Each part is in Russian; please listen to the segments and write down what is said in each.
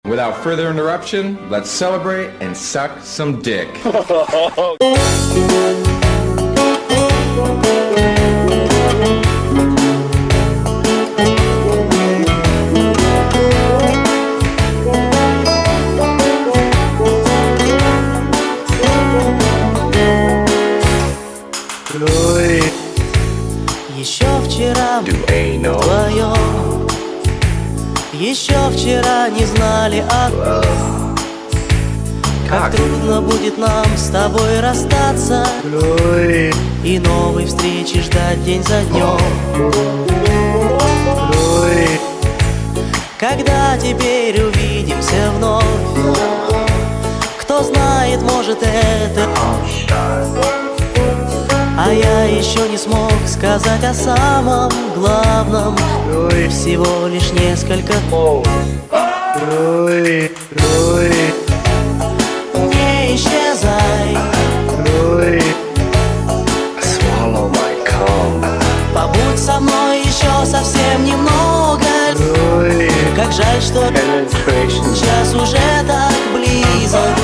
Without further interruption, let's celebrate and suck some dick. Еще вчера вдвоем, еще вчера не знали как трудно будет нам с тобой расстаться и новой встречи ждать день за днем. Когда теперь увидимся вновь, кто знает, может это. А я еще не смог сказать о самом главном. Всего лишь несколько не исчезай. Побудь со мной еще совсем немного. Как жаль, что час уже так близок.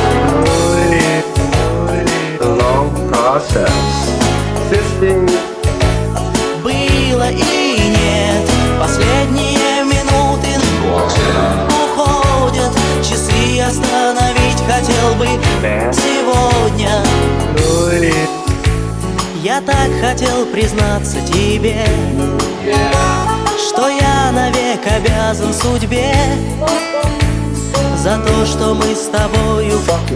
Было и нет, последние минуты уходят. Часы остановить хотел бы сегодня. Я так хотел признаться тебе, что я навек обязан судьбе за то, что мы с тобою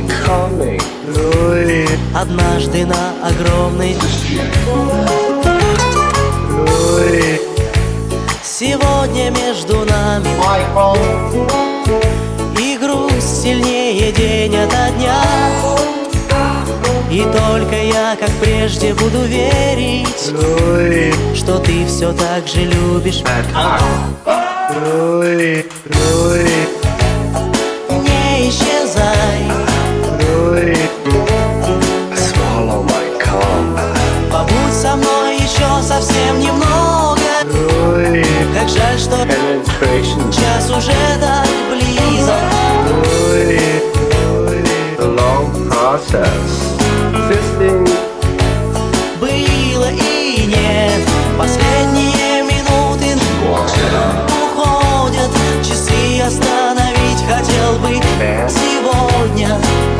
однажды на огромной. Сегодня между нами и грусть сильнее день ото дня. И только я, как прежде, буду верить, что ты все так же любишь. Не исчезай. Побудь со мной еще совсем немного. Как жаль, что час уже так близок. Было и нет, последние минуты уходят. Часы остановить хотел бы сегодня.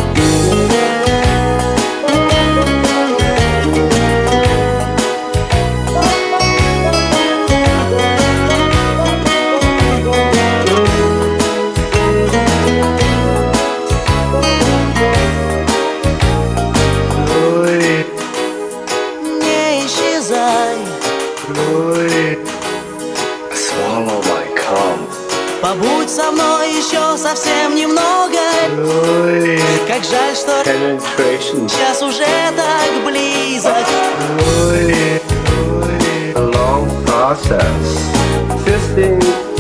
Побудь со мной еще совсем немного. Как жаль, что час уже так близок. A long process. Fisting